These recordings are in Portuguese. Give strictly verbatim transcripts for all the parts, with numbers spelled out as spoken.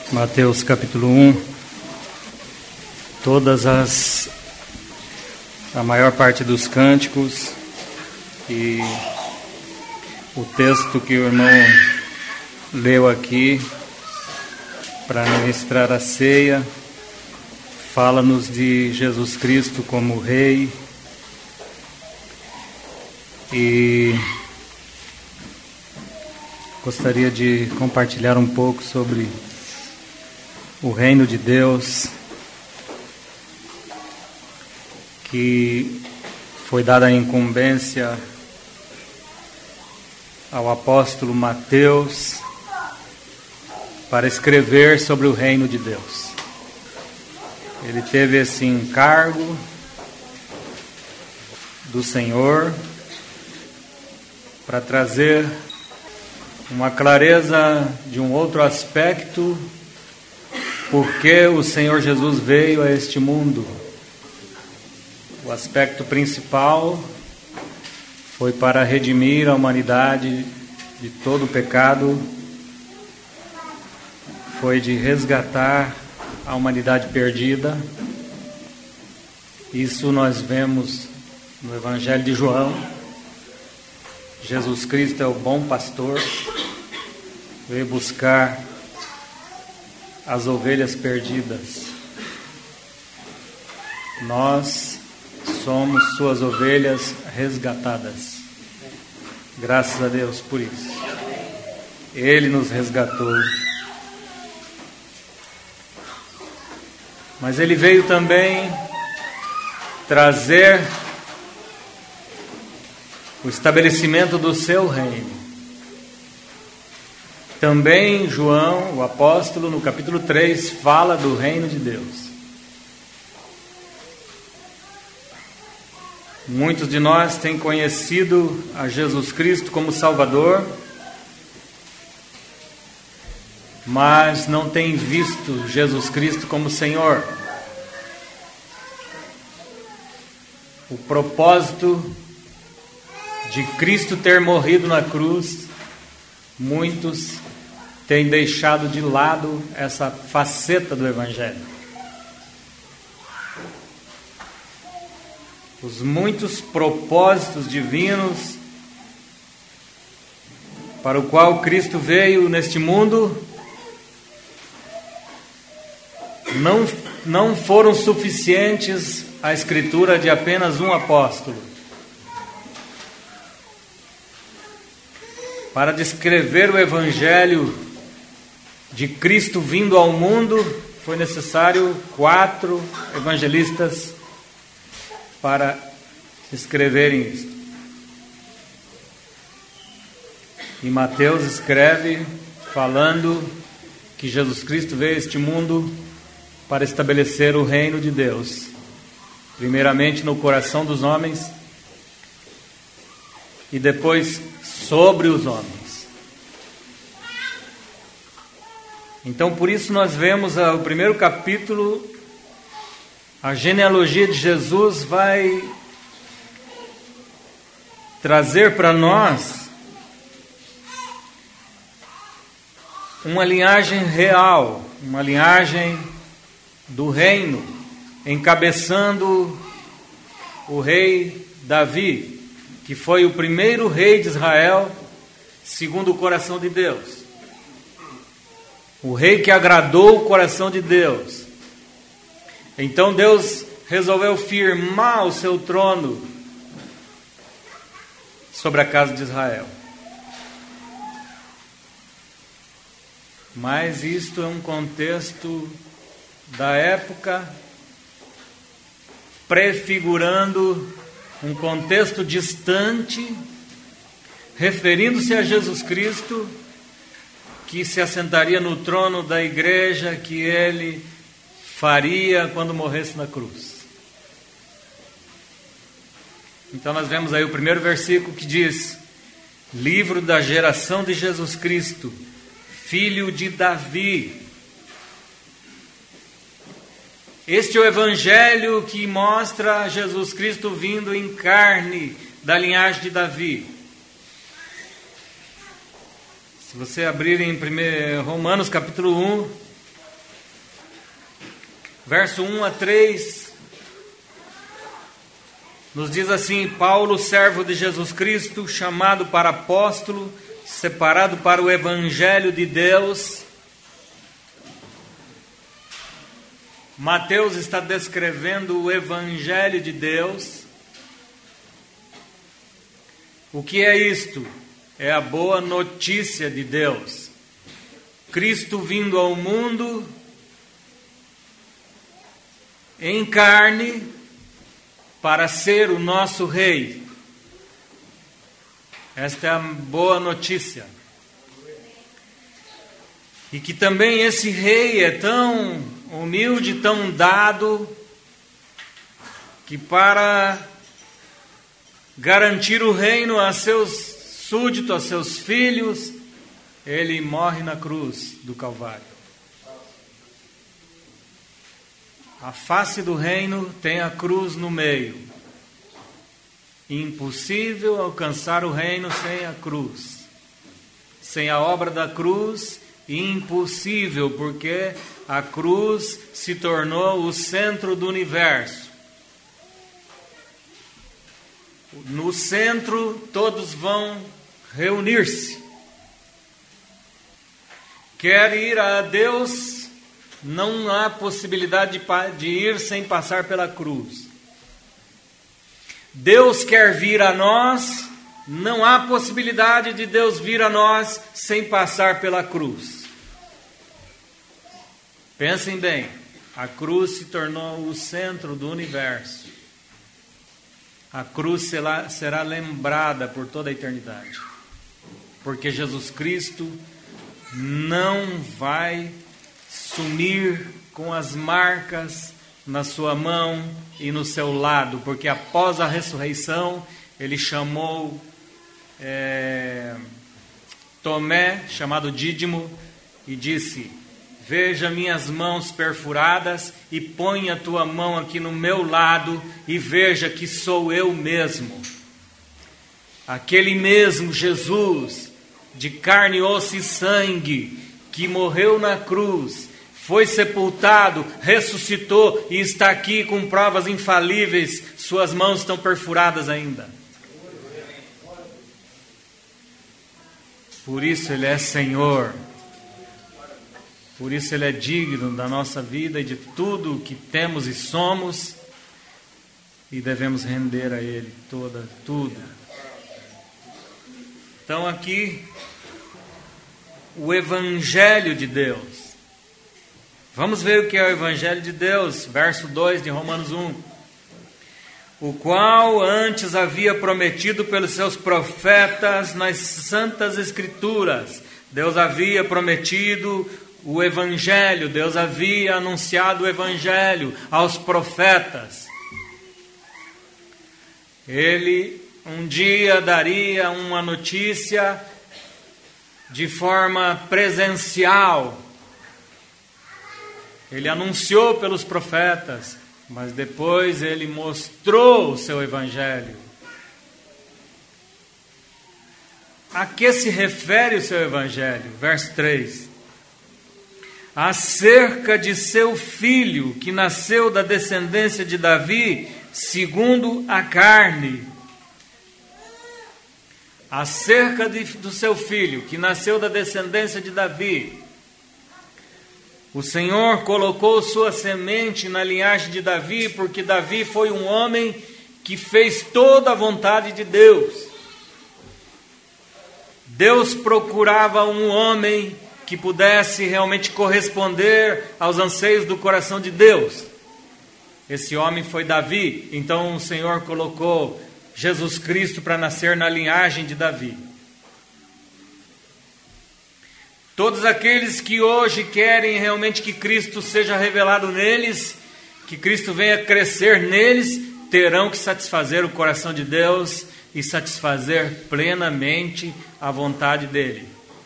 Mateus capítulo um, todas as, a maior parte dos cânticos e o texto que o irmão leu aqui para ministrar a ceia, fala-nos de Jesus Cristo como Rei e gostaria de compartilhar um pouco sobre o reino de Deus, que foi dada a incumbência ao apóstolo Mateus para escrever sobre o reino de Deus. Ele teve esse encargo do Senhor para trazer uma clareza de um outro aspecto, porque o Senhor Jesus veio a este mundo. O aspecto principal foi para redimir a humanidade de todo o pecado, foi de resgatar a humanidade perdida. Isso nós vemos no Evangelho de João. Jesus Cristo é o bom pastor, veio buscar as ovelhas perdidas. Nós somos suas ovelhas resgatadas. Graças a Deus por isso. Ele nos resgatou. Mas Ele veio também trazer o estabelecimento do seu reino. Também João, o apóstolo, no capítulo três, fala do reino de Deus. Muitos de nós têm conhecido a Jesus Cristo como Salvador, mas não têm visto Jesus Cristo como Senhor. O propósito de Cristo ter morrido na cruz, muitos têm deixado de lado essa faceta do Evangelho. Os muitos propósitos divinos para o qual Cristo veio neste mundo não, não foram suficientes à escritura de apenas um apóstolo. Para descrever o Evangelho de Cristo vindo ao mundo, foi necessário quatro evangelistas para escreverem isso. E Mateus escreve falando que Jesus Cristo veio a este mundo para estabelecer o reino de Deus, primeiramente no coração dos homens e depois sobre os homens. Então, por isso nós vemos ah, o primeiro capítulo, a genealogia de Jesus vai trazer para nós uma linhagem real, uma linhagem do reino, encabeçando o rei Davi, que foi o primeiro rei de Israel, segundo o coração de Deus. O rei que agradou o coração de Deus. Então Deus resolveu firmar o seu trono sobre a casa de Israel. Mas isto é um contexto da época, prefigurando um contexto distante, referindo-se a Jesus Cristo, que se assentaria no trono da igreja que ele faria quando morresse na cruz. Então nós vemos aí o primeiro versículo que diz: livro da geração de Jesus Cristo, filho de Davi. Este é o evangelho que mostra Jesus Cristo vindo em carne da linhagem de Davi. Se você abrir em Romanos capítulo um, verso um a três, nos diz assim: Paulo, servo de Jesus Cristo, chamado para apóstolo, separado para o evangelho de Deus. Mateus está descrevendo o evangelho de Deus. O que é isto? É a boa notícia de Deus. Cristo vindo ao mundo em carne para ser o nosso rei. Esta é a boa notícia. E que também esse rei é tão humilde, tão dado, que para garantir o reino a seus súditos, a seus filhos, ele morre na cruz do Calvário. A face do reino tem a cruz no meio. Impossível alcançar o reino sem a cruz. Sem a obra da cruz, impossível, porque a cruz se tornou o centro do universo. No centro, todos vão reunir-se. Quer ir a Deus, não há possibilidade de ir sem passar pela cruz. Deus quer vir a nós, não há possibilidade de Deus vir a nós sem passar pela cruz. Pensem bem, a cruz se tornou o centro do universo. A cruz será, será lembrada por toda a eternidade, porque Jesus Cristo não vai sumir com as marcas na sua mão e no seu lado, porque após a ressurreição ele chamou é, Tomé, chamado Dídimo, e disse: veja minhas mãos perfuradas e põe a tua mão aqui no meu lado e veja que sou eu mesmo. Aquele mesmo Jesus, de carne, osso e sangue, que morreu na cruz, foi sepultado, ressuscitou e está aqui com provas infalíveis, suas mãos estão perfuradas ainda. Por isso Ele é Senhor. Por isso Ele é digno da nossa vida e de tudo o que temos e somos, e devemos render a Ele toda, tudo. Então aqui, o Evangelho de Deus. Vamos ver o que é o Evangelho de Deus, verso dois de Romanos um. O qual antes havia prometido pelos seus profetas nas santas Escrituras. Deus havia prometido o Evangelho, Deus havia anunciado o Evangelho aos profetas. Ele um dia daria uma notícia de forma presencial. Ele anunciou pelos profetas, mas depois ele mostrou o seu Evangelho. A que se refere o seu Evangelho? Verso três. Acerca de seu filho, que nasceu da descendência de Davi, segundo a carne. Acerca de, do seu filho, que nasceu da descendência de Davi. O Senhor colocou sua semente na linhagem de Davi, porque Davi foi um homem que fez toda a vontade de Deus. Deus procurava um homem que pudesse realmente corresponder aos anseios do coração de Deus. Esse homem foi Davi. Então o Senhor colocou Jesus Cristo para nascer na linhagem de Davi. Todos aqueles que hoje querem realmente que Cristo seja revelado neles, que Cristo venha crescer neles, terão que satisfazer o coração de Deus e satisfazer plenamente a vontade dele.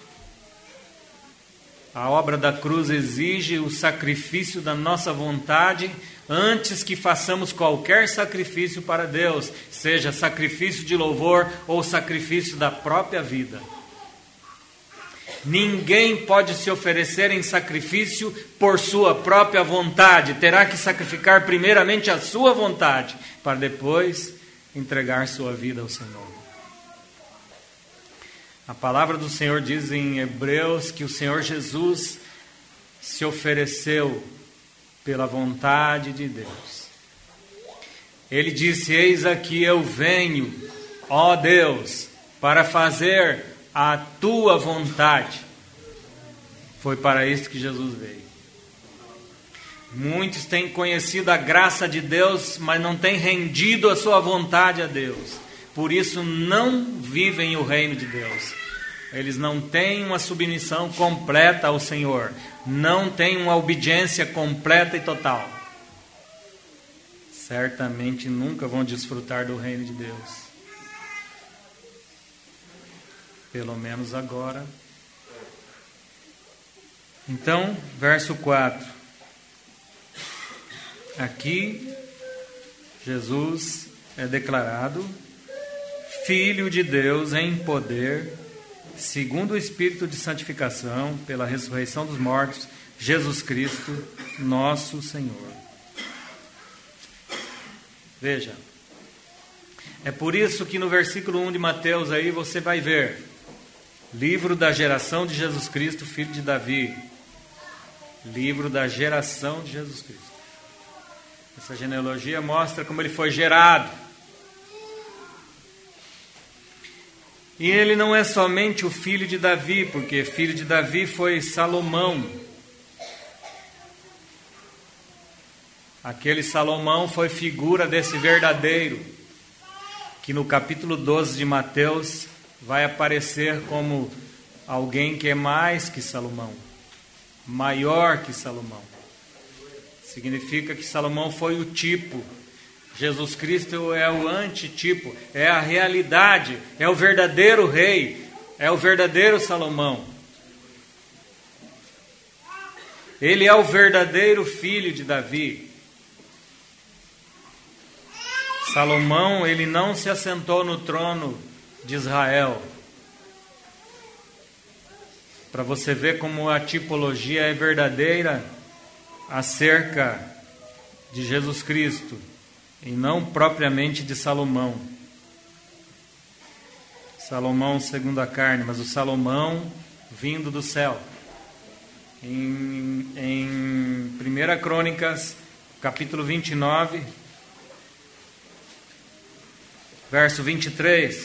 A obra da cruz exige o sacrifício da nossa vontade antes que façamos qualquer sacrifício para Deus, seja sacrifício de louvor ou sacrifício da própria vida. Ninguém pode se oferecer em sacrifício por sua própria vontade. Terá que sacrificar primeiramente a sua vontade, para depois entregar sua vida ao Senhor. A palavra do Senhor diz em Hebreus que o Senhor Jesus se ofereceu pela vontade de Deus. Ele disse: eis aqui eu venho, ó Deus, para fazer a tua vontade. Foi para isso que Jesus veio. Muitos têm conhecido a graça de Deus, mas não têm rendido a sua vontade a Deus. Por isso não vivem o reino de Deus. Eles não têm uma submissão completa ao Senhor. Não têm uma obediência completa e total. Certamente nunca vão desfrutar do reino de Deus. Pelo menos agora. Então, verso quatro. Aqui, Jesus é declarado Filho de Deus em poder, segundo o Espírito de santificação, pela ressurreição dos mortos, Jesus Cristo, nosso Senhor. Veja, é por isso que no versículo um de Mateus aí você vai ver, livro da geração de Jesus Cristo, filho de Davi. Livro da geração de Jesus Cristo. Essa genealogia mostra como ele foi gerado. E ele não é somente o filho de Davi, porque filho de Davi foi Salomão. Aquele Salomão foi figura desse verdadeiro, que no capítulo doze de Mateus vai aparecer como alguém que é mais que Salomão, maior que Salomão. Significa que Salomão foi o tipo, Jesus Cristo é o antitipo, é a realidade, é o verdadeiro rei, é o verdadeiro Salomão. Ele é o verdadeiro filho de Davi. Salomão, ele não se assentou no trono de Israel. Para você ver como a tipologia é verdadeira acerca de Jesus Cristo, e não propriamente de Salomão. Salomão segundo a carne, mas o Salomão vindo do céu. Em, em primeira Crônicas, capítulo vinte e nove, verso vinte e três.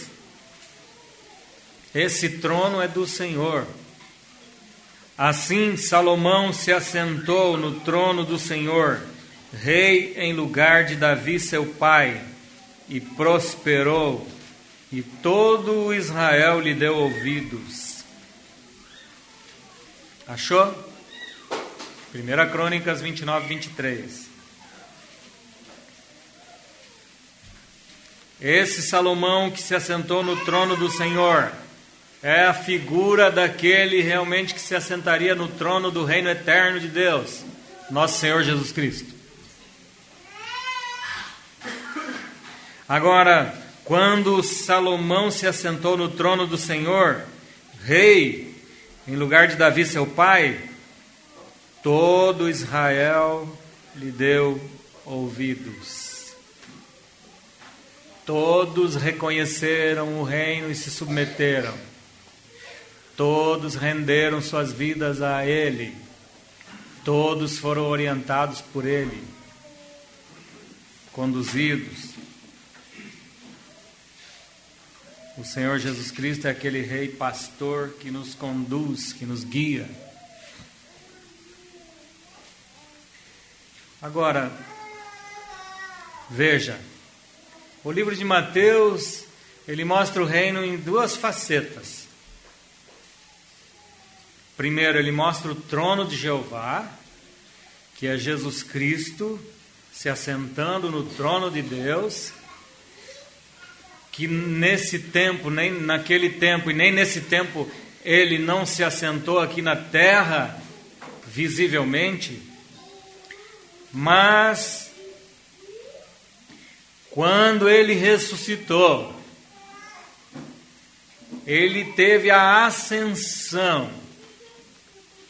Esse trono é do Senhor. Assim Salomão se assentou no trono do Senhor, rei em lugar de Davi seu pai, e prosperou, e todo o Israel lhe deu ouvidos. Achou? primeira Crônicas vinte e nove, vinte e três. Esse Salomão que se assentou no trono do Senhor é a figura daquele realmente que se assentaria no trono do reino eterno de Deus, nosso Senhor Jesus Cristo. Agora, quando Salomão se assentou no trono do Senhor, rei, em lugar de Davi seu pai, todo Israel lhe deu ouvidos. Todos reconheceram o reino e se submeteram. Todos renderam suas vidas a Ele. Todos foram orientados por Ele, conduzidos. O Senhor Jesus Cristo é aquele rei pastor que nos conduz, que nos guia. Agora, veja, o livro de Mateus, ele mostra o reino em duas facetas. Primeiro, ele mostra o trono de Jeová, que é Jesus Cristo se assentando no trono de Deus, que nesse tempo, nem naquele tempo e nem nesse tempo, ele não se assentou aqui na terra, visivelmente, mas quando ele ressuscitou, ele teve a ascensão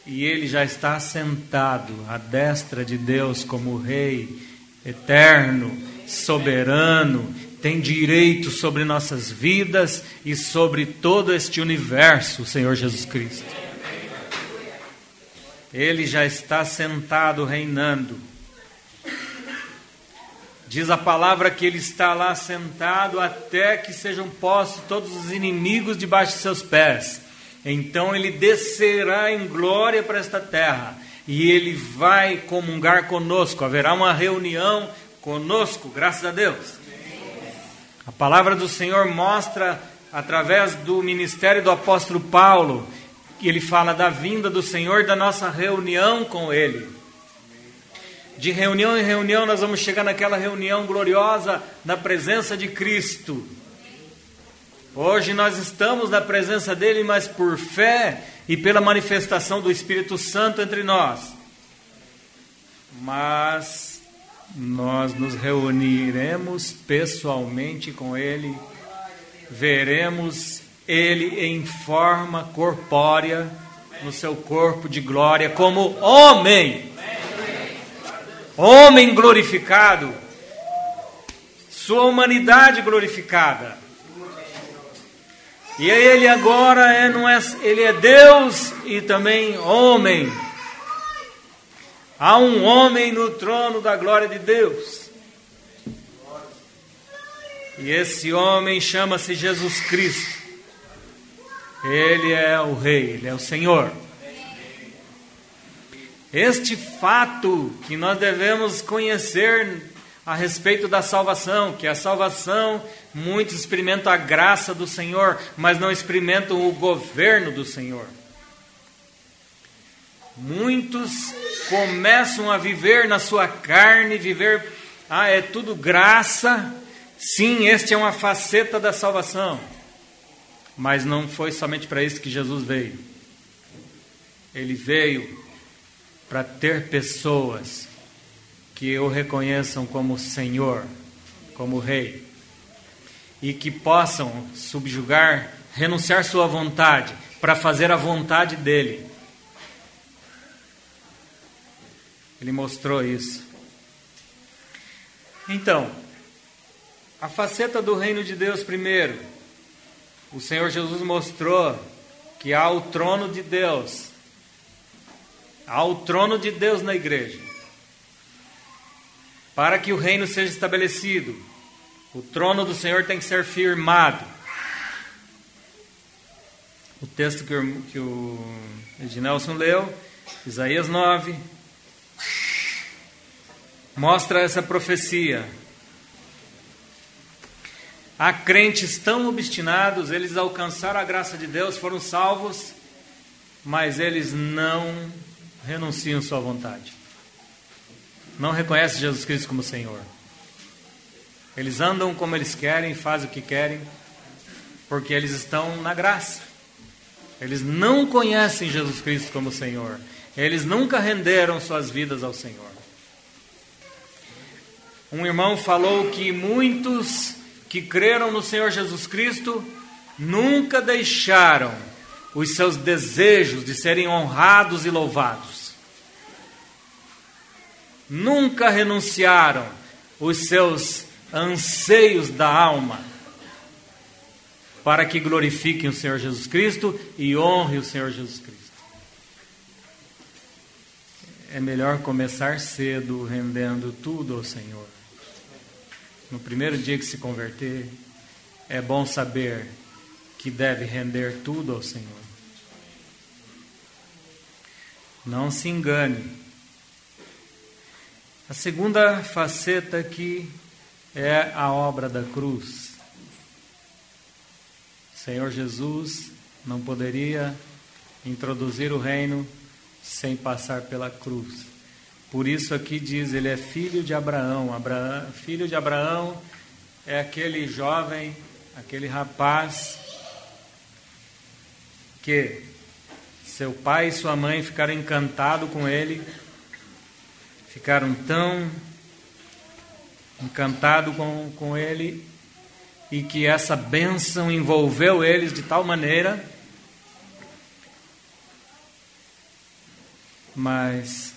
e Ele já está sentado à destra de Deus como Rei eterno, soberano, tem direito sobre nossas vidas e sobre todo este universo, o Senhor Jesus Cristo. Ele já está sentado reinando. Diz a palavra que Ele está lá sentado até que sejam postos todos os inimigos debaixo de seus pés. Então Ele descerá em glória para esta terra e Ele vai comungar conosco. Haverá uma reunião conosco, graças a Deus. A palavra do Senhor mostra, através do ministério do apóstolo Paulo, que ele fala da vinda do Senhor, da nossa reunião com Ele. De reunião em reunião nós vamos chegar naquela reunião gloriosa na presença de Cristo. Hoje nós estamos na presença dEle, mas por fé e pela manifestação do Espírito Santo entre nós. Mas nós nos reuniremos pessoalmente com Ele, veremos Ele em forma corpórea, no seu corpo de glória, como homem, homem glorificado, sua humanidade glorificada. E Ele agora é, não é, Ele é Deus e também homem. Há um homem no trono da glória de Deus. E esse homem chama-se Jesus Cristo. Ele é o Rei, Ele é o Senhor. Este fato que nós devemos conhecer a respeito da salvação, que a salvação, muitos experimentam a graça do Senhor, mas não experimentam o governo do Senhor. Muitos começam a viver na sua carne, viver, ah, é tudo graça. Sim, este é uma faceta da salvação. Mas não foi somente para isso que Jesus veio. Ele veio para ter pessoas que o reconheçam como Senhor, como Rei, e que possam subjugar, renunciar sua vontade, para fazer a vontade dEle. Ele mostrou isso. Então, a faceta do reino de Deus primeiro. O Senhor Jesus mostrou que há o trono de Deus. Há o trono de Deus na igreja. Para que o reino seja estabelecido, o trono do Senhor tem que ser firmado. O texto que o, que o Ednelson leu, Isaías nove, mostra essa profecia. Há crentes tão obstinados, eles alcançaram a graça de Deus, foram salvos, mas eles não renunciam sua vontade. Não reconhecem Jesus Cristo como Senhor. Eles andam como eles querem, fazem o que querem, porque eles estão na graça. Eles não conhecem Jesus Cristo como Senhor. Eles nunca renderam suas vidas ao Senhor. Um irmão falou que muitos que creram no Senhor Jesus Cristo nunca deixaram os seus desejos de serem honrados e louvados. Nunca renunciaram os seus anseios da alma para que glorifiquem o Senhor Jesus Cristo e honrem o Senhor Jesus Cristo. É melhor começar cedo rendendo tudo ao Senhor. No primeiro dia que se converter, é bom saber que deve render tudo ao Senhor. Não se engane. A segunda faceta aqui é a obra da cruz. O Senhor Jesus não poderia introduzir o reino sem passar pela cruz. Por isso aqui diz, ele é filho de Abraão. Abraão, filho de Abraão é aquele jovem, aquele rapaz que seu pai e sua mãe ficaram encantados com ele, ficaram tão encantados com, com ele, e que essa bênção envolveu eles de tal maneira Mas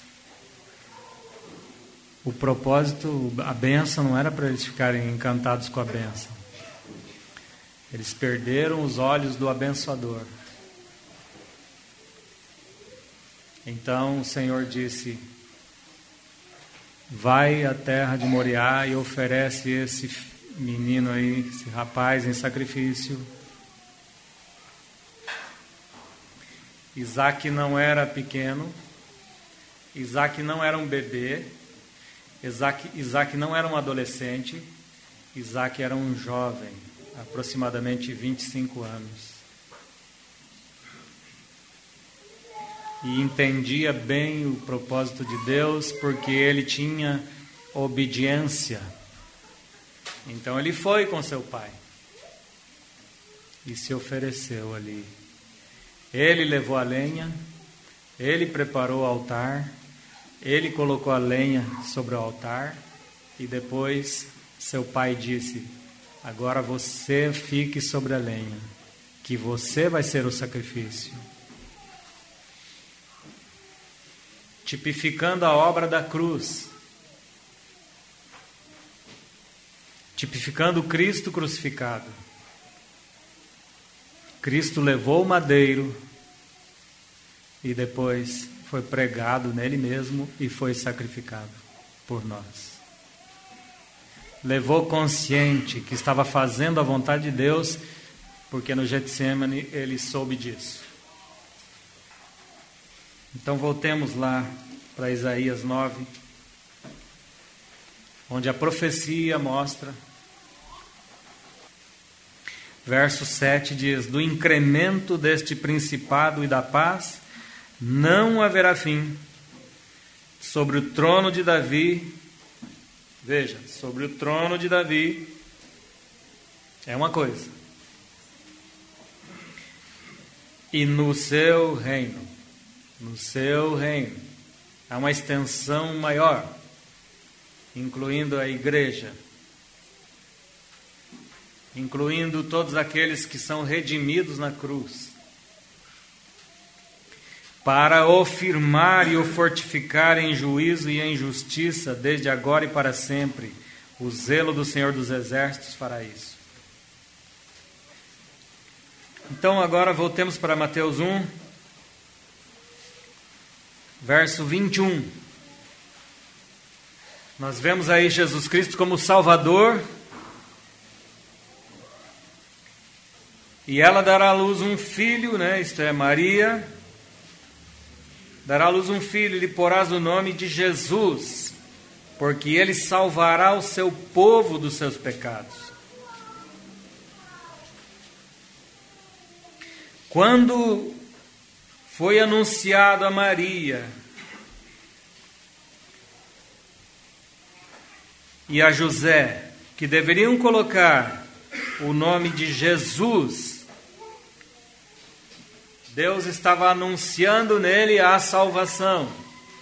o propósito, a bênção não era para eles ficarem encantados com a bênção. Eles perderam os olhos do abençoador. Então o Senhor disse: vai à terra de Moriá e oferece esse menino aí, esse rapaz em sacrifício. Isaac não era pequeno, Isaac não era um bebê, Isaac, Isaac não era um adolescente, Isaac era um jovem, aproximadamente vinte e cinco anos. E entendia bem o propósito de Deus, porque ele tinha obediência. Então ele foi com seu pai e se ofereceu ali. Ele levou a lenha, ele preparou o altar, ele colocou a lenha sobre o altar e depois seu pai disse: agora você fique sobre a lenha, que você vai ser o sacrifício. Tipificando a obra da cruz, tipificando Cristo crucificado. Cristo levou o madeiro e depois foi pregado nele mesmo e foi sacrificado por nós. Levou consciente que estava fazendo a vontade de Deus, porque no Getsêmani ele soube disso. Então voltemos lá para Isaías nove, onde a profecia mostra. Verso sete diz: do incremento deste principado e da paz não haverá fim. Sobre o trono de Davi, veja, sobre o trono de Davi é uma coisa, e no seu reino, no seu reino, há uma extensão maior, incluindo a igreja, incluindo todos aqueles que são redimidos na cruz, para o firmar e o fortificar em juízo e em justiça, desde agora e para sempre. O zelo do Senhor dos Exércitos fará isso. Então agora voltemos para Mateus um, verso vinte e um. Nós vemos aí Jesus Cristo como Salvador. E ela dará à luz um filho, né? Isto é, Maria dará à luz um filho, e lhe porás o nome de Jesus, porque ele salvará o seu povo dos seus pecados. Quando foi anunciado a Maria e a José que deveriam colocar o nome de Jesus, Deus estava anunciando nele a salvação.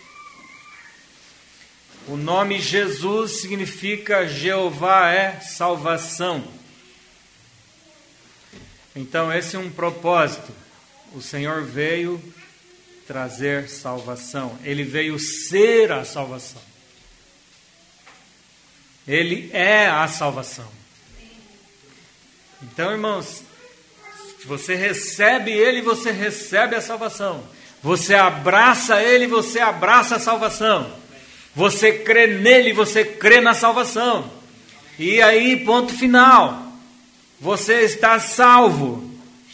O nome Jesus significa Jeová é salvação. Então esse é um propósito. O Senhor veio trazer salvação. Ele veio ser a salvação. Ele é a salvação. Então, irmãos, você recebe Ele, você recebe a salvação. Você abraça Ele, você abraça a salvação. Você crê nele, você crê na salvação. E aí, ponto final. Você está salvo.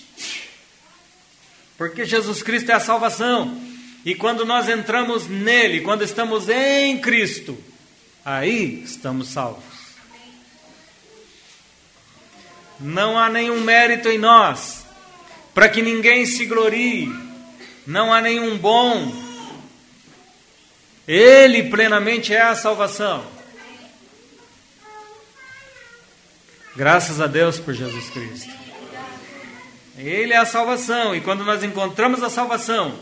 Porque Jesus Cristo é a salvação. E quando nós entramos nele, quando estamos em Cristo, aí estamos salvos. Não há nenhum mérito em nós, para que ninguém se glorie. Não há nenhum bom. Ele plenamente é a salvação. Graças a Deus por Jesus Cristo. Ele é a salvação. E quando nós encontramos a salvação,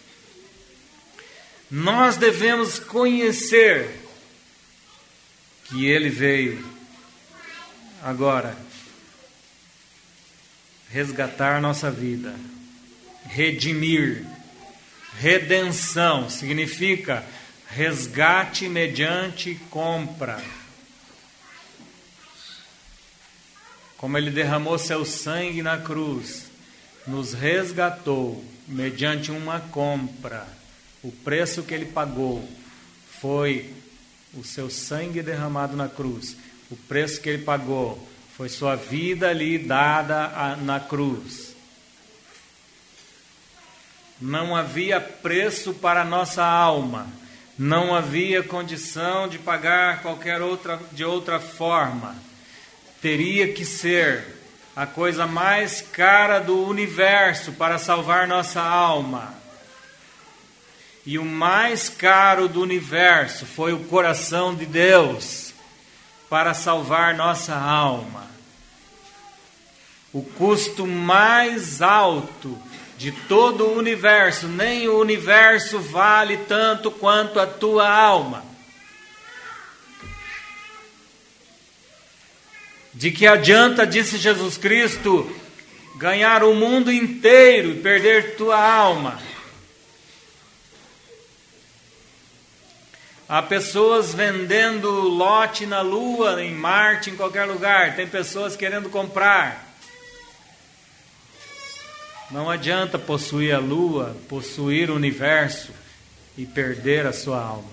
nós devemos conhecer que Ele veio agora resgatar nossa vida, redimir, Redenção significa resgate mediante compra. Como Ele derramou seu sangue na cruz, nos resgatou mediante uma compra. O preço que Ele pagou foi o seu sangue derramado na cruz. O preço que Ele pagou foi sua vida ali dada na cruz. Não havia preço para a nossa alma. Não havia condição de pagar qualquer outra, de outra forma. Teria que ser a coisa mais cara do universo para salvar nossa alma. E o mais caro do universo foi o coração de Deus para salvar nossa alma. O custo mais alto de todo o universo, nem o universo vale tanto quanto a tua alma. De que adianta, disse Jesus Cristo, ganhar o mundo inteiro e perder tua alma? Há pessoas vendendo lote na Lua, em Marte, em qualquer lugar. Tem pessoas querendo comprar. Não adianta possuir a Lua, possuir o universo e perder a sua alma.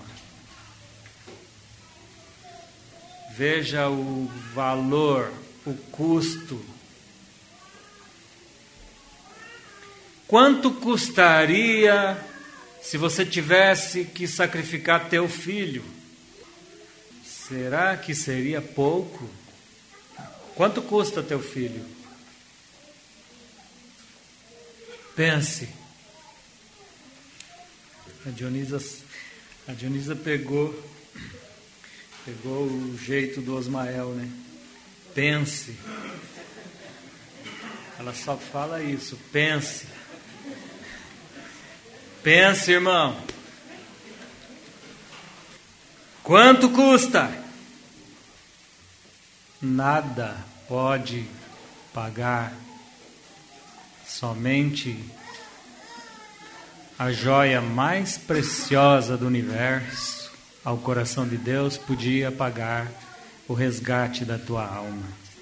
Veja o valor, o custo. Quanto custaria se você tivesse que sacrificar teu filho? Será que seria pouco? Quanto custa teu filho? Pense. A Dionisa, a Dionisa pegou, pegou o jeito do Osmael, né? Pense. Ela só fala isso, pense. Pense, irmão. Quanto custa? Nada pode pagar. Somente a joia mais preciosa do universo, ao coração de Deus, podia pagar o resgate da tua alma.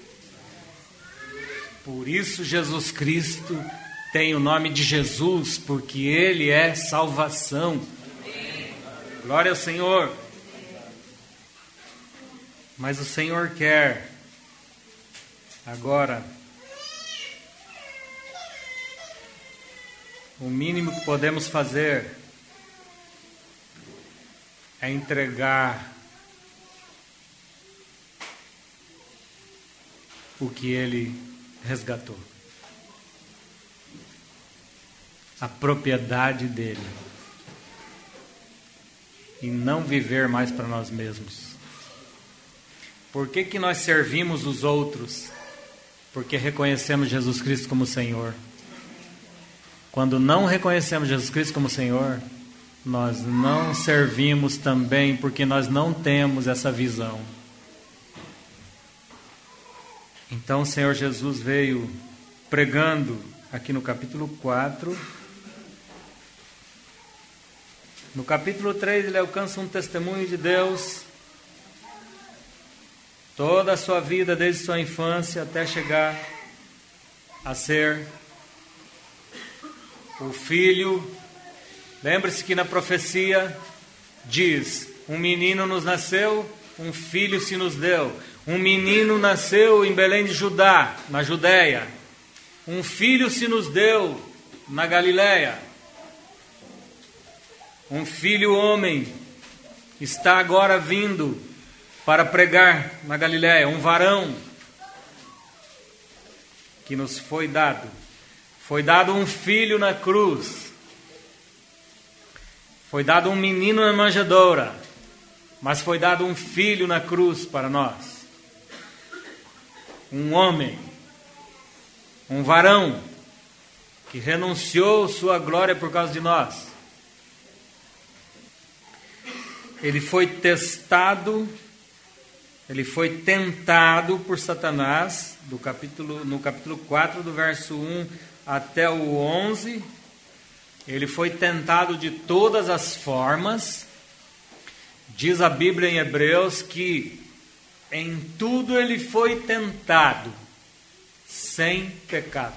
Por isso Jesus Cristo tem o nome de Jesus, porque Ele é salvação. Glória ao Senhor. Mas o Senhor quer agora, o mínimo que podemos fazer é entregar o que Ele resgatou. A propriedade dele. E não viver mais para nós mesmos. Por que que nós servimos os outros? Porque reconhecemos Jesus Cristo como Senhor. Quando não reconhecemos Jesus Cristo como Senhor, nós não servimos também, porque nós não temos essa visão. Então o Senhor Jesus veio pregando aqui no capítulo quatro. No capítulo três ele alcança um testemunho de Deus. Toda a sua vida, desde sua infância até chegar a ser o filho. Lembre-se que na profecia diz: um menino nos nasceu, um filho se nos deu. Um menino nasceu em Belém de Judá, na Judéia. Um filho se nos deu na Galiléia. Um filho homem está agora vindo para pregar na Galiléia. Um varão que nos foi dado. Foi dado um filho na cruz. Foi dado um menino na manjedoura. Mas foi dado um filho na cruz para nós. Um homem. Um varão que renunciou sua glória por causa de nós. Ele foi testado, ele foi tentado por Satanás, do capítulo, no capítulo quatro, do verso um até o onze. Ele foi tentado de todas as formas. Diz a Bíblia em Hebreus que em tudo ele foi tentado, sem pecado.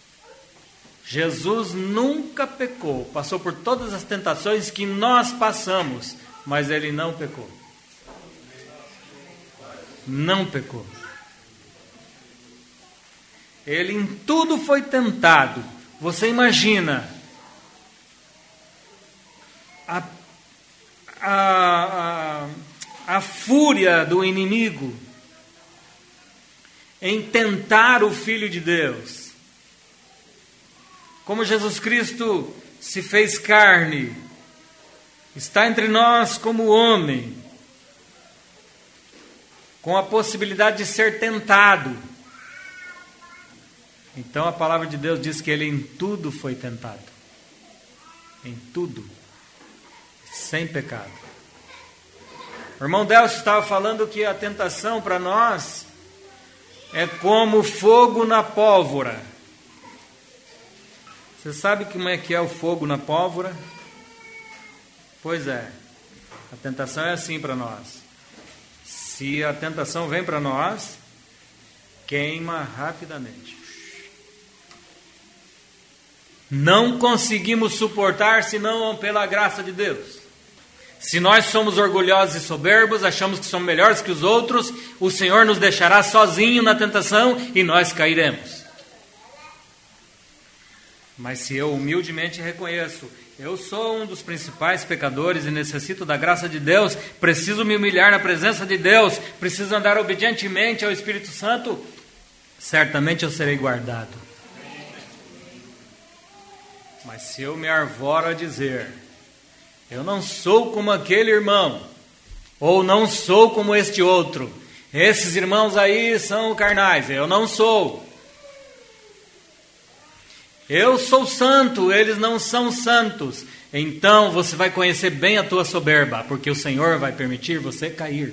Jesus nunca pecou, passou por todas as tentações que nós passamos, mas ele não pecou. Não pecou. Ele em tudo foi tentado. Você imagina a, a, a, a fúria do inimigo em tentar o Filho de Deus. Como Jesus Cristo se fez carne, está entre nós como homem, com a possibilidade de ser tentado. Então a palavra de Deus diz que ele em tudo foi tentado. Em tudo. Sem pecado. O irmão Delcio estava falando que a tentação para nós é como fogo na pólvora. Você sabe como é que é o fogo na pólvora? Pois é. A tentação é assim para nós. Se a tentação vem para nós, queima rapidamente. Não conseguimos suportar senão pela graça de Deus. Se nós somos orgulhosos e soberbos, achamos que somos melhores que os outros, o Senhor nos deixará sozinho na tentação e nós cairemos. Mas se eu humildemente reconheço, eu sou um dos principais pecadores e necessito da graça de Deus, preciso me humilhar na presença de Deus, preciso andar obedientemente ao Espírito Santo, certamente eu serei guardado. Mas se eu me arvoro a dizer, eu não sou como aquele irmão, ou não sou como este outro, esses irmãos aí são carnais, eu não sou. Eu sou santo, eles não são santos. Então você vai conhecer bem a tua soberba, porque o Senhor vai permitir você cair.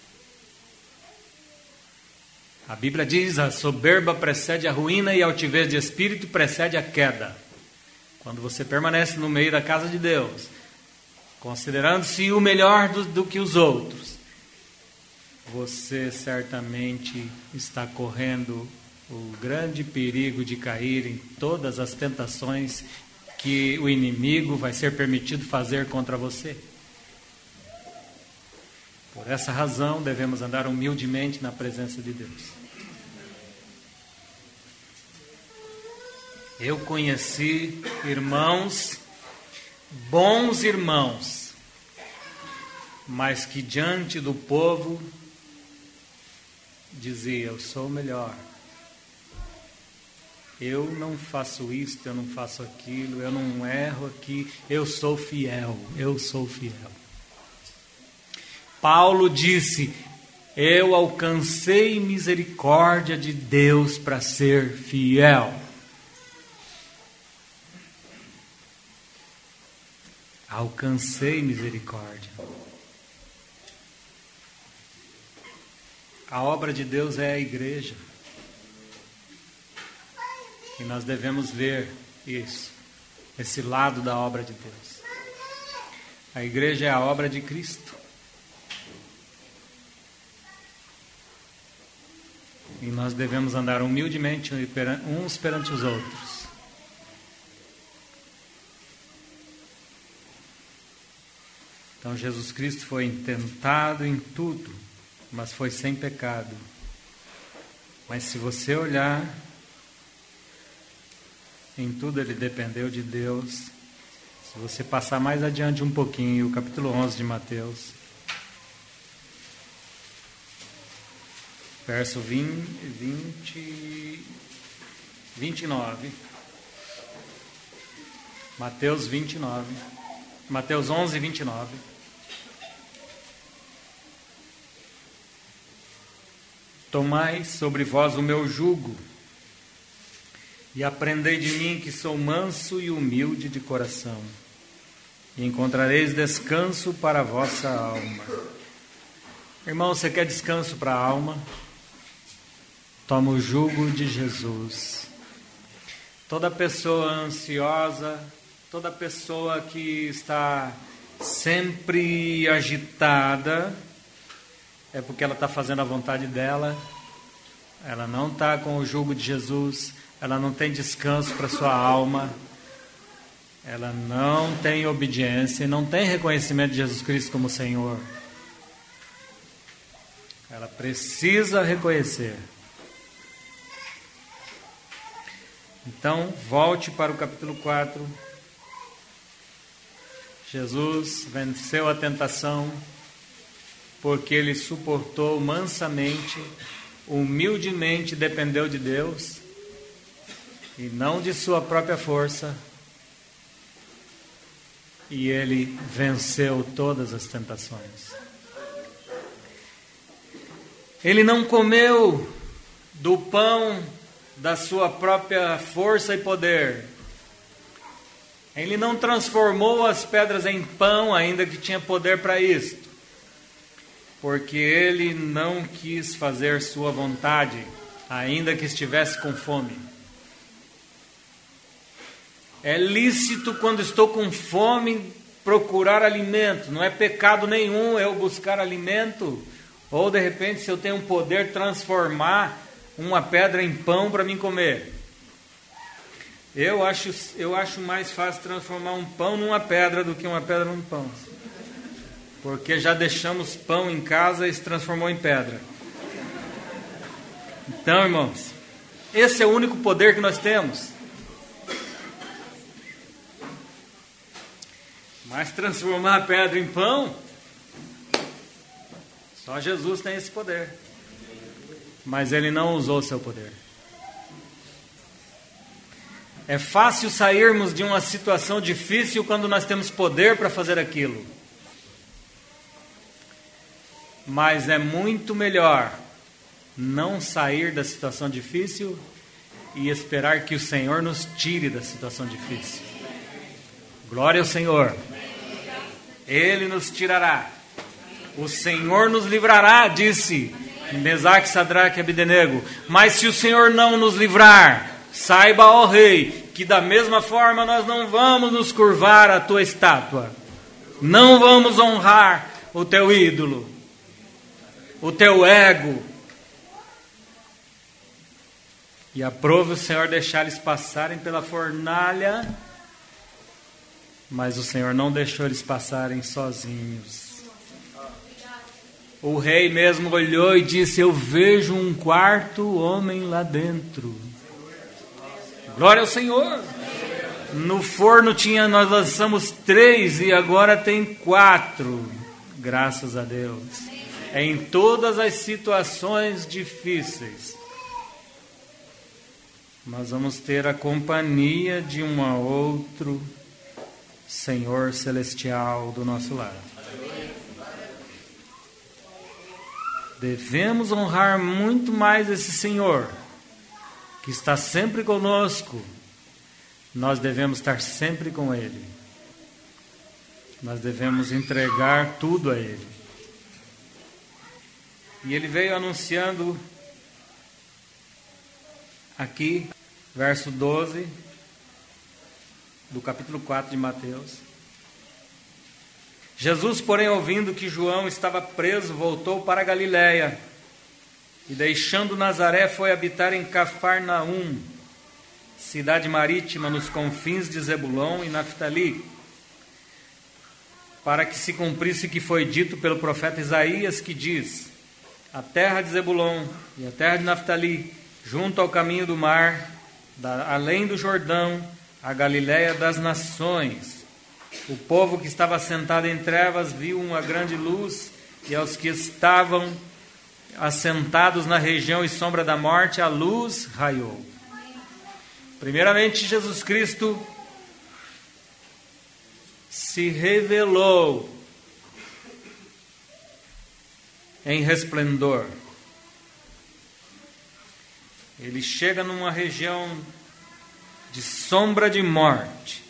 A Bíblia diz, a soberba precede a ruína e a altivez de espírito precede a queda. Quando você permanece no meio da casa de Deus, considerando-se o melhor do, do que os outros, você certamente está correndo o grande perigo de cair em todas as tentações que o inimigo vai ser permitido fazer contra você. Por essa razão, devemos andar humildemente na presença de Deus. Eu conheci irmãos, bons irmãos, mas que diante do povo dizia, eu sou o melhor. Eu não faço isto, eu não faço aquilo, eu não erro aqui, eu sou fiel, eu sou fiel. Paulo disse, eu alcancei misericórdia de Deus para ser fiel. Alcancei misericórdia. A obra de Deus é a igreja. E nós devemos ver isso, esse lado da obra de Deus. A igreja é a obra de Cristo. E nós devemos andar humildemente uns perante os outros. Então Jesus Cristo foi tentado em tudo, mas foi sem pecado. Mas se você olhar, em tudo ele dependeu de Deus. Se você passar mais adiante um pouquinho, o capítulo onze de Mateus, verso vinte, vinte e nove. Mateus vinte e nove. Mateus onze, vinte e nove. Tomai sobre vós o meu jugo, e aprendei de mim que sou manso e humilde de coração, e encontrareis descanso para a vossa alma. Irmão, você quer descanso para a alma? Toma o jugo de Jesus. Toda pessoa ansiosa, toda pessoa que está sempre agitada é porque ela está fazendo a vontade dela, ela não está com o jugo de Jesus, ela não tem descanso para sua alma, ela não tem obediência, não tem reconhecimento de Jesus Cristo como Senhor. Ela precisa reconhecer. Então, volte para o capítulo quatro. Jesus venceu a tentação porque ele suportou mansamente, humildemente dependeu de Deus e não de sua própria força. E ele venceu todas as tentações. Ele não comeu do pão da sua própria força e poder. Ele não transformou as pedras em pão, ainda que tinha poder para isto, porque ele não quis fazer sua vontade, ainda que estivesse com fome. É lícito, quando estou com fome, procurar alimento. Não é pecado nenhum eu buscar alimento, ou de repente, se eu tenho um poder, transformar uma pedra em pão para mim comer. Eu acho, eu acho mais fácil transformar um pão numa pedra do que uma pedra num pão, porque já deixamos pão em casa e se transformou em pedra. Então, irmãos, esse é o único poder que nós temos. Mas transformar a pedra em pão, só Jesus tem esse poder. Mas ele não usou seu poder. É fácil sairmos de uma situação difícil quando nós temos poder para fazer aquilo. Mas é muito melhor não sair da situação difícil e esperar que o Senhor nos tire da situação difícil. Glória ao Senhor. Ele nos tirará. O Senhor nos livrará, disse Mesaque, Sadraque e Abdenego. Mas se o Senhor não nos livrar, saiba, ó rei, que da mesma forma nós não vamos nos curvar à tua estátua. Não vamos honrar o teu ídolo, o teu ego. E aprove o Senhor deixar eles passarem pela fornalha, mas o Senhor não deixou eles passarem sozinhos. O rei mesmo olhou e disse: eu vejo um quarto homem lá dentro. Glória ao Senhor. No forno tinha, nós lançamos três e agora tem quatro. Graças a Deus. Em todas as situações difíceis, nós vamos ter a companhia de um outro Senhor celestial do nosso lar. Devemos honrar muito mais esse Senhor, que está sempre conosco. Nós devemos estar sempre com Ele. Nós devemos entregar tudo a Ele. E Ele veio anunciando aqui, verso doze, do capítulo quatro de Mateus. Jesus, porém, ouvindo que João estava preso, voltou para a Galiléia e, deixando Nazaré, foi habitar em Cafarnaum, cidade marítima nos confins de Zebulon e Naftali, para que se cumprisse o que foi dito pelo profeta Isaías, que diz: a terra de Zebulon e a terra de Naftali, junto ao caminho do mar, da, além do Jordão, a Galiléia das nações. O povo que estava sentado em trevas viu uma grande luz, e aos que estavam assentados na região e sombra da morte, a luz raiou. Primeiramente, Jesus Cristo se revelou em resplendor. Ele chega numa região de sombra de morte.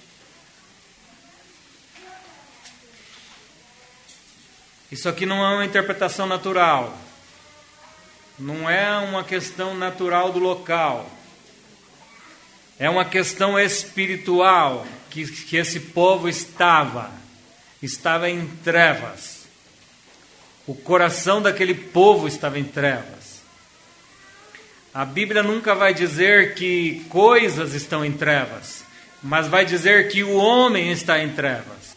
Isso aqui não é uma interpretação natural. Não é uma questão natural do local. É uma questão espiritual que, que esse povo estava, estava em trevas. O coração daquele povo estava em trevas. A Bíblia nunca vai dizer que coisas estão em trevas, mas vai dizer que o homem está em trevas.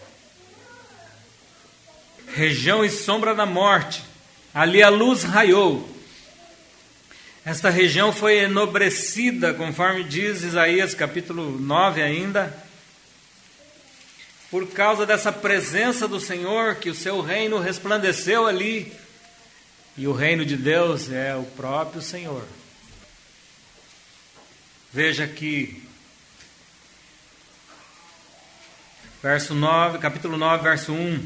Região e sombra da morte, ali a luz raiou. Esta região foi enobrecida, conforme diz Isaías capítulo nove ainda, por causa dessa presença do Senhor, que o seu reino resplandeceu ali. E o reino de Deus é o próprio Senhor. Veja aqui, verso nove, capítulo nove, verso um.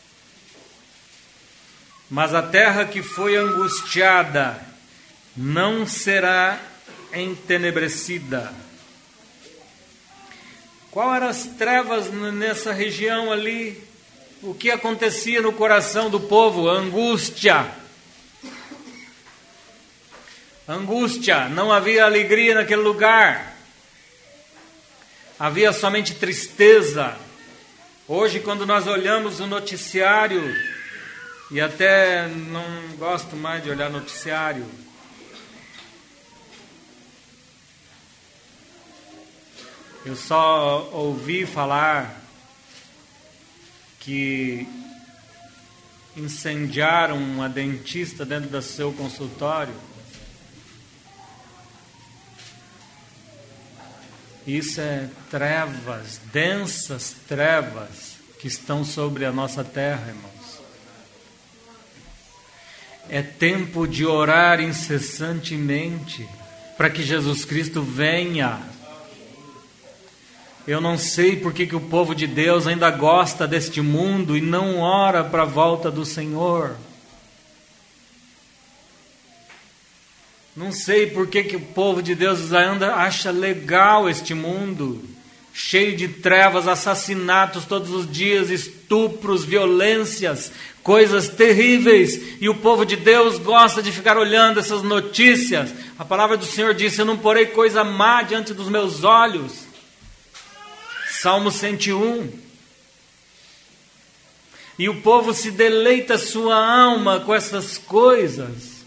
Mas a terra que foi angustiada não será entenebrecida. Qual eram as trevas nessa região ali? O que acontecia no coração do povo? Angústia. Angústia. Não havia alegria naquele lugar. Havia somente tristeza. Hoje, quando nós olhamos o noticiário, e até não gosto mais de olhar noticiário, eu só ouvi falar que incendiaram uma dentista dentro do seu consultório. Isso é trevas, densas trevas que estão sobre a nossa terra, irmãos. É tempo de orar incessantemente para que Jesus Cristo venha. Eu não sei por que, que o povo de Deus ainda gosta deste mundo e não ora para a volta do Senhor. Não sei por que, que o povo de Deus ainda acha legal este mundo, cheio de trevas, assassinatos todos os dias, estupros, violências, coisas terríveis. E o povo de Deus gosta de ficar olhando essas notícias. A palavra do Senhor diz: eu não porei coisa má diante dos meus olhos. Salmo cento e um. E o povo se deleita sua alma com essas coisas.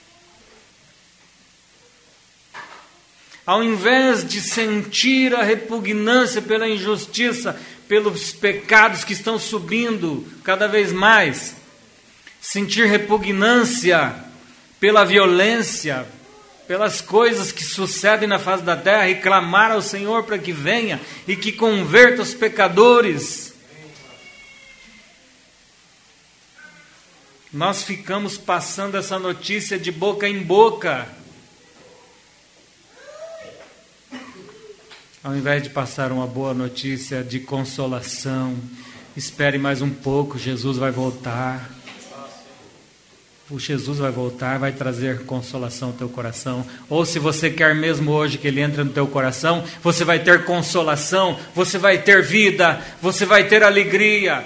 Ao invés de sentir a repugnância pela injustiça, pelos pecados que estão subindo cada vez mais, sentir repugnância pela violência, pelas coisas que sucedem na face da terra, e clamar ao Senhor para que venha e que converta os pecadores. Nós ficamos passando essa notícia de boca em boca, ao invés de passar uma boa notícia de consolação. Espere mais um pouco, Jesus vai voltar. O Jesus vai voltar, vai trazer consolação ao teu coração. Ou se você quer mesmo hoje que Ele entre no teu coração, você vai ter consolação, você vai ter vida, você vai ter alegria.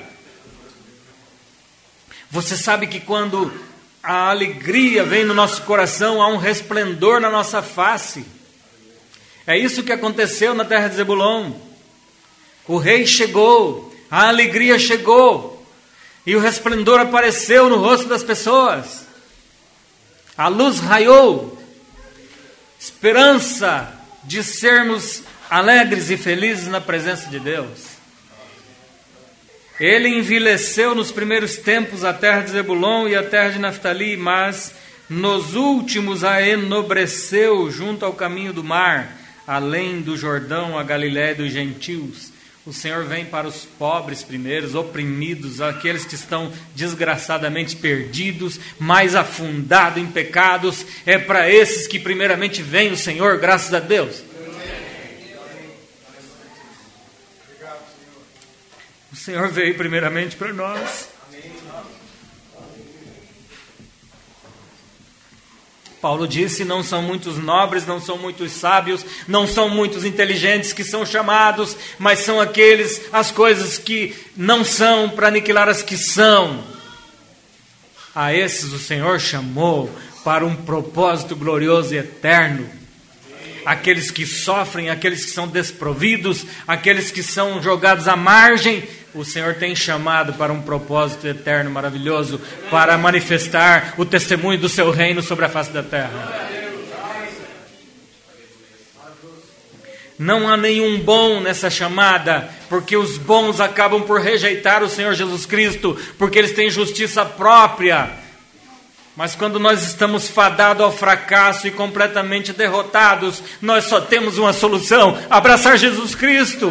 Você sabe que quando a alegria vem no nosso coração, há um resplendor na nossa face. É isso que aconteceu na terra de Zebulon. O rei chegou, a alegria chegou, e o resplendor apareceu no rosto das pessoas. A luz raiou. Esperança de sermos alegres e felizes na presença de Deus. Ele envileceu nos primeiros tempos a terra de Zebulon e a terra de Naftali, mas nos últimos a enobreceu junto ao caminho do mar, além do Jordão, a Galiléia dos gentios. O Senhor vem para os pobres primeiros, oprimidos, aqueles que estão desgraçadamente perdidos, mais afundados em pecados. É para esses que primeiramente vem o Senhor, graças a Deus. O Senhor veio primeiramente para nós. Paulo disse: não são muitos nobres, não são muitos sábios, não são muitos inteligentes que são chamados, mas são aqueles, as coisas que não são, para aniquilar as que são. A esses o Senhor chamou para um propósito glorioso e eterno. aqueles que sofrem, aqueles que são desprovidos, aqueles que são jogados à margem. O Senhor tem chamado para um propósito eterno, maravilhoso, para manifestar o testemunho do seu reino sobre a face da terra. Não há nenhum bom nessa chamada, porque os bons acabam por rejeitar o Senhor Jesus Cristo, porque eles têm justiça própria. Mas quando nós estamos fadados ao fracasso e completamente derrotados, nós só temos uma solução: abraçar Jesus Cristo.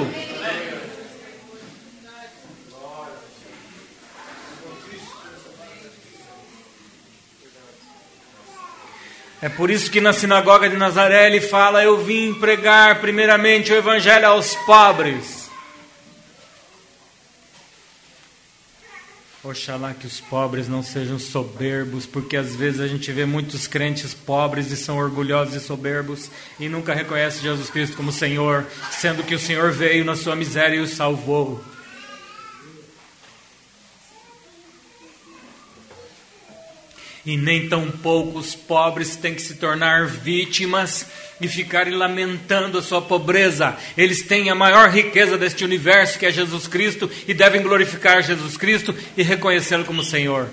É por isso que na sinagoga de Nazaré ele fala: eu vim pregar primeiramente o evangelho aos pobres. Oxalá que os pobres não sejam soberbos, porque às vezes a gente vê muitos crentes pobres e são orgulhosos e soberbos e nunca reconhecem Jesus Cristo como Senhor, sendo que o Senhor veio na sua miséria e os salvou. E nem tão poucos pobres têm que se tornar vítimas e ficarem lamentando a sua pobreza. Eles têm a maior riqueza deste universo, que é Jesus Cristo, e devem glorificar Jesus Cristo e reconhecê-lo como Senhor.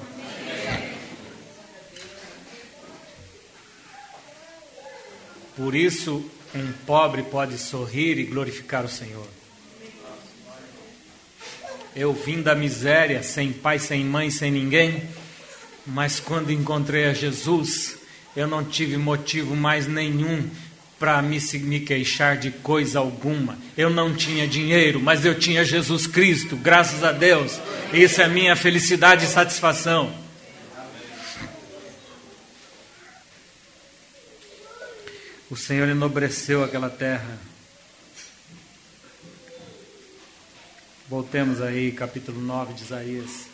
Por isso, um pobre pode sorrir e glorificar o Senhor. Eu vim da miséria, sem pai, sem mãe, sem ninguém. Mas quando encontrei a Jesus, eu não tive motivo mais nenhum para me, me queixar de coisa alguma. Eu não tinha dinheiro, mas eu tinha Jesus Cristo, graças a Deus. Isso é minha felicidade e satisfação. O Senhor enobreceu aquela terra. Voltemos aí, capítulo nove de Isaías.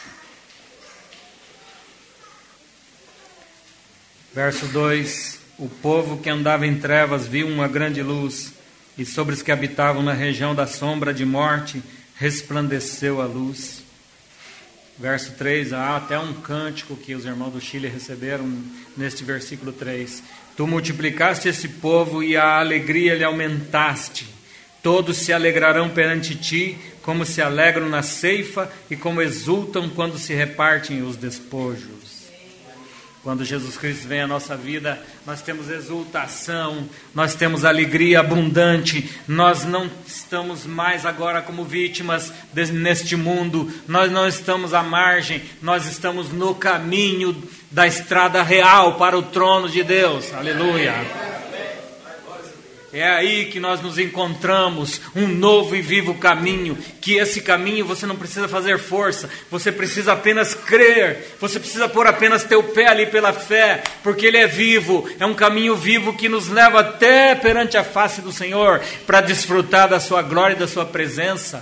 Verso dois: o povo que andava em trevas viu uma grande luz, e sobre os que habitavam na região da sombra de morte resplandeceu a luz. Verso três, há até um cântico que os irmãos do Chile receberam neste versículo três. Tu multiplicaste esse povo e a alegria lhe aumentaste. Todos se alegrarão perante ti, como se alegram na ceifa e como exultam quando se repartem os despojos. Quando Jesus Cristo vem à nossa vida, nós temos exultação, nós temos alegria abundante, nós não estamos mais agora como vítimas de, neste mundo, nós não estamos à margem, nós estamos no caminho da estrada real para o trono de Deus. Aleluia! É aí que nós nos encontramos, um novo e vivo caminho, que esse caminho você não precisa fazer força, você precisa apenas crer, você precisa pôr apenas teu pé ali pela fé, porque ele é vivo, é um caminho vivo que nos leva até perante a face do Senhor, para desfrutar da sua glória e da sua presença.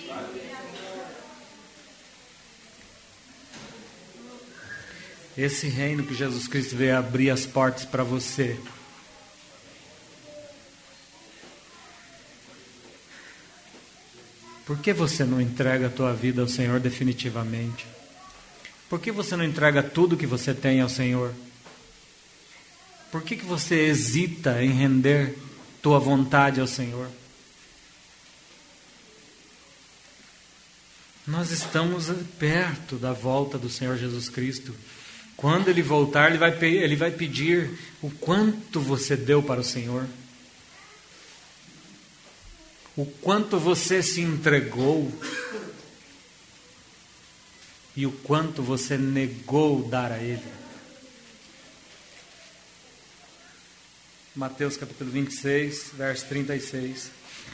Esse reino que Jesus Cristo veio abrir as portas para você. Por que você não entrega a tua vida ao Senhor definitivamente? Por que você não entrega tudo que você tem ao Senhor? Por que que você hesita em render tua vontade ao Senhor? Nós estamos perto da volta do Senhor Jesus Cristo. Quando Ele voltar, Ele vai, Ele vai pedir o quanto você deu para o Senhor. O quanto você se entregou e o quanto você negou dar a Ele. Mateus capítulo vinte e seis, verso trinta e seis.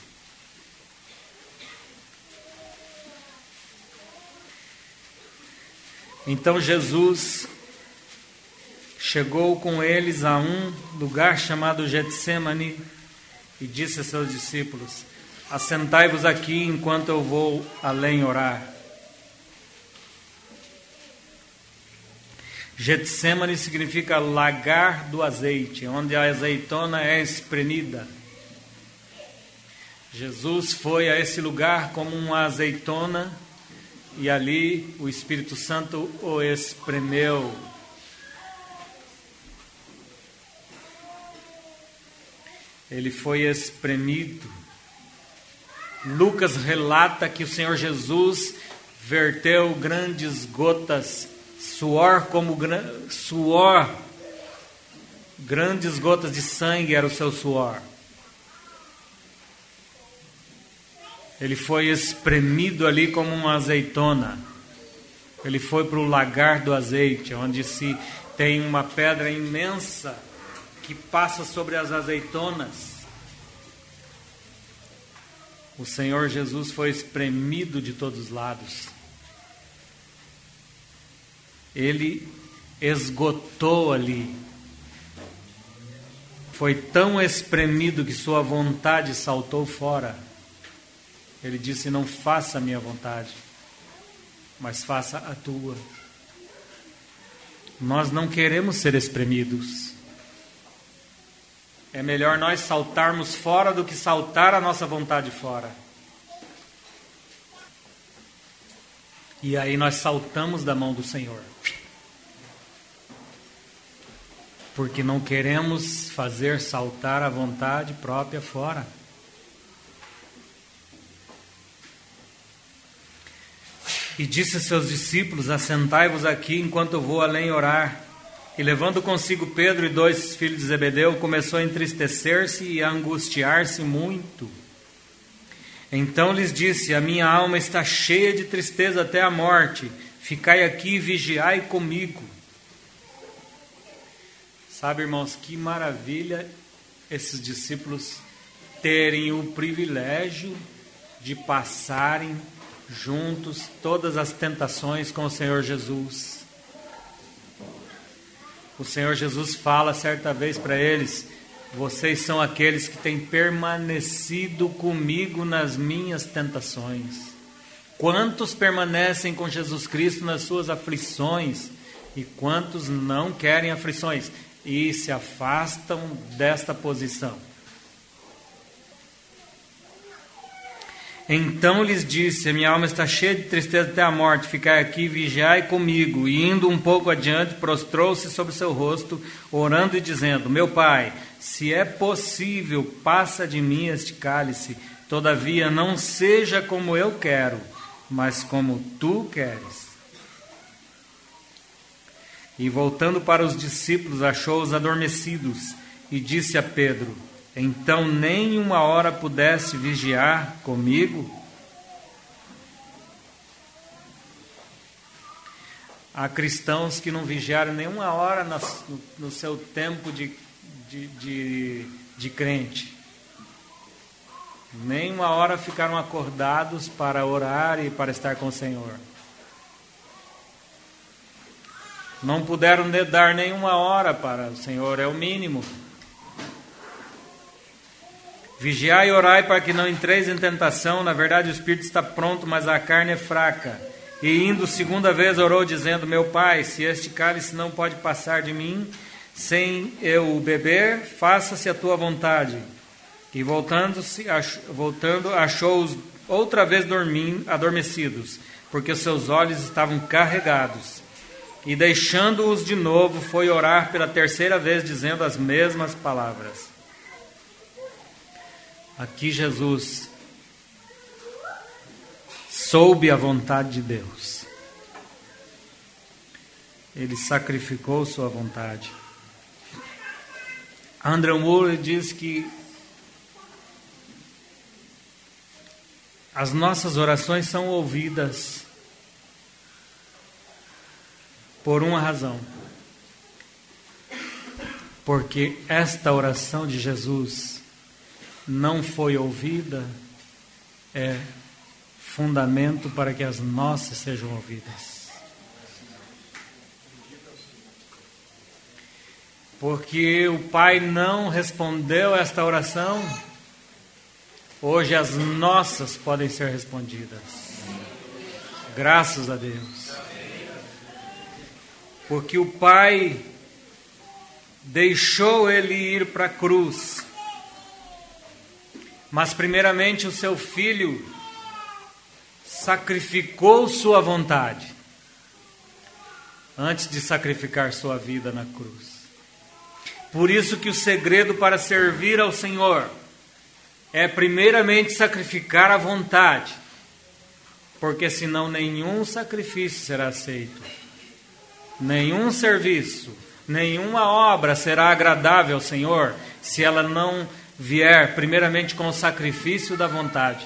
Então Jesus chegou com eles a um lugar chamado Getsêmani e disse a seus discípulos: assentai-vos aqui enquanto eu vou além orar. Getsêmani significa lagar do azeite, onde a azeitona é espremida. Jesus foi a esse lugar como uma azeitona e ali o Espírito Santo o espremeu. ele foi espremido. Lucas relata que o Senhor Jesus verteu grandes gotas, suor como suor, grandes gotas de sangue era o seu suor. Ele foi espremido ali como uma azeitona. Ele foi para o lagar do azeite, onde se tem uma pedra imensa que passa sobre as azeitonas. O Senhor Jesus foi espremido de todos os lados. Ele esgotou ali. Foi tão espremido que sua vontade saltou fora. Ele disse: não faça a minha vontade, mas faça a tua. Nós não queremos ser espremidos. É melhor nós saltarmos fora do que saltar a nossa vontade fora. E aí nós saltamos da mão do Senhor. Porque não queremos fazer saltar a vontade própria fora. E disse a seus discípulos: assentai-vos aqui enquanto eu vou além orar. E levando consigo Pedro e dois filhos de Zebedeu, começou a entristecer-se e a angustiar-se muito. Então lhes disse: a minha alma está cheia de tristeza até a morte. Ficai aqui e vigiai comigo. Sabe, irmãos, que maravilha esses discípulos terem o privilégio de passarem juntos todas as tentações com o Senhor Jesus. O Senhor Jesus fala certa vez para eles: vocês são aqueles que têm permanecido comigo nas minhas tentações. Quantos permanecem com Jesus Cristo nas suas aflições e quantos não querem aflições e se afastam desta posição? Então lhes disse: a minha alma está cheia de tristeza até a morte, ficai aqui e vigiai comigo. E indo um pouco adiante, prostrou-se sobre seu rosto, orando e dizendo: meu Pai, se é possível, passa de mim este cálice, todavia não seja como eu quero, mas como tu queres. E voltando para os discípulos, achou-os adormecidos, e disse a Pedro: então nem uma hora pudesse vigiar comigo? Há cristãos que não vigiaram nenhuma hora no, no seu tempo de, de, de, de crente. Nem uma hora ficaram acordados para orar e para estar com o Senhor. Não puderam dar nenhuma hora para o Senhor, é o mínimo. Vigiai e orai para que não entreis em tentação. Na verdade o espírito está pronto, mas a carne é fraca. E indo segunda vez orou dizendo: meu Pai, se este cálice não pode passar de mim sem eu o beber, faça-se a tua vontade. E voltando-se, ach, voltando, achou-os outra vez dormindo, adormecidos, porque os seus olhos estavam carregados. E deixando-os de novo, foi orar pela terceira vez, dizendo as mesmas palavras. Aqui Jesus soube a vontade de Deus. Ele sacrificou sua vontade. Andrew Murray diz que as nossas orações são ouvidas por uma razão. Porque esta oração de Jesus não foi ouvida, é fundamento para que as nossas sejam ouvidas. Porque o Pai não respondeu esta oração, hoje as nossas podem ser respondidas. Graças a Deus. Porque o Pai deixou ele ir para a cruz. Mas primeiramente o seu filho sacrificou sua vontade antes de sacrificar sua vida na cruz. Por isso que o segredo para servir ao Senhor é primeiramente sacrificar a vontade, porque senão nenhum sacrifício será aceito, nenhum serviço, nenhuma obra será agradável ao Senhor se ela não vier primeiramente com o sacrifício da vontade.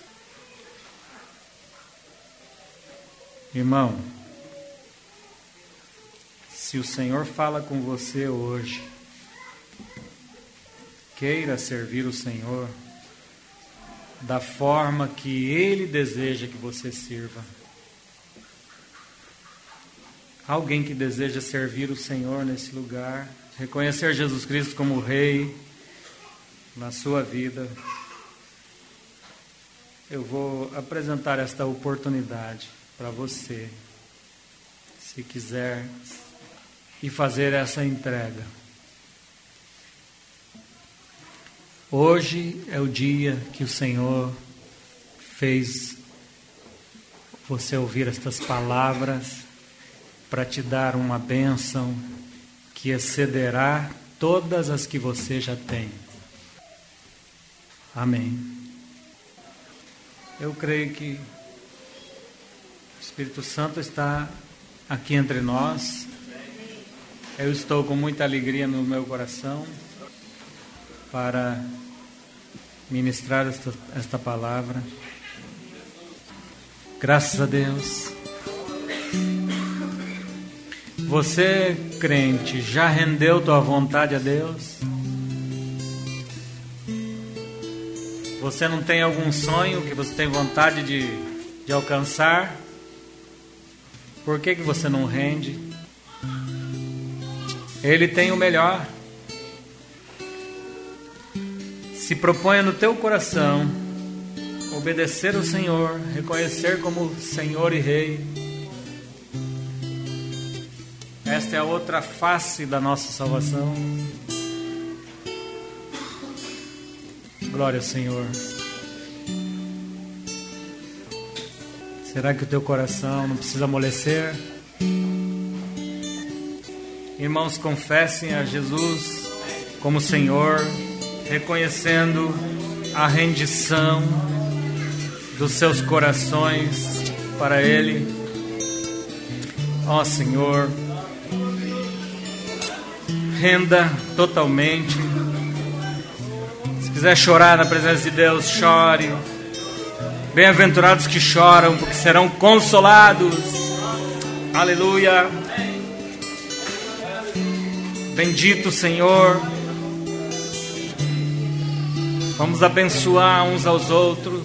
Irmão, se o Senhor fala com você hoje, queira servir o Senhor da forma que Ele deseja que você sirva. Alguém que deseja servir o Senhor nesse lugar, reconhecer Jesus Cristo como Rei na sua vida, eu vou apresentar esta oportunidade para você, se quiser, e fazer essa entrega. Hoje é o dia que o Senhor fez você ouvir estas palavras para te dar uma bênção que excederá todas as que você já tem. Amém. Eu creio que o Espírito Santo está aqui entre nós. Eu estou com muita alegria no meu coração para ministrar esta, esta palavra. Graças a Deus. Você, crente, já rendeu tua vontade a Deus? Você não tem algum sonho que você tem vontade de, de alcançar? Por que que você não rende? Ele tem o melhor. Se proponha no teu coração obedecer ao Senhor, reconhecer como Senhor e Rei. Esta é a outra face da nossa salvação. Glória ao Senhor. Será que o teu coração não precisa amolecer? Irmãos, confessem a Jesus como Senhor, reconhecendo a rendição dos seus corações para Ele. Ó Senhor, renda totalmente. Se quiser chorar na presença de Deus, chore. Bem-aventurados que choram, porque serão consolados. Aleluia. Bendito Senhor. Vamos abençoar uns aos outros.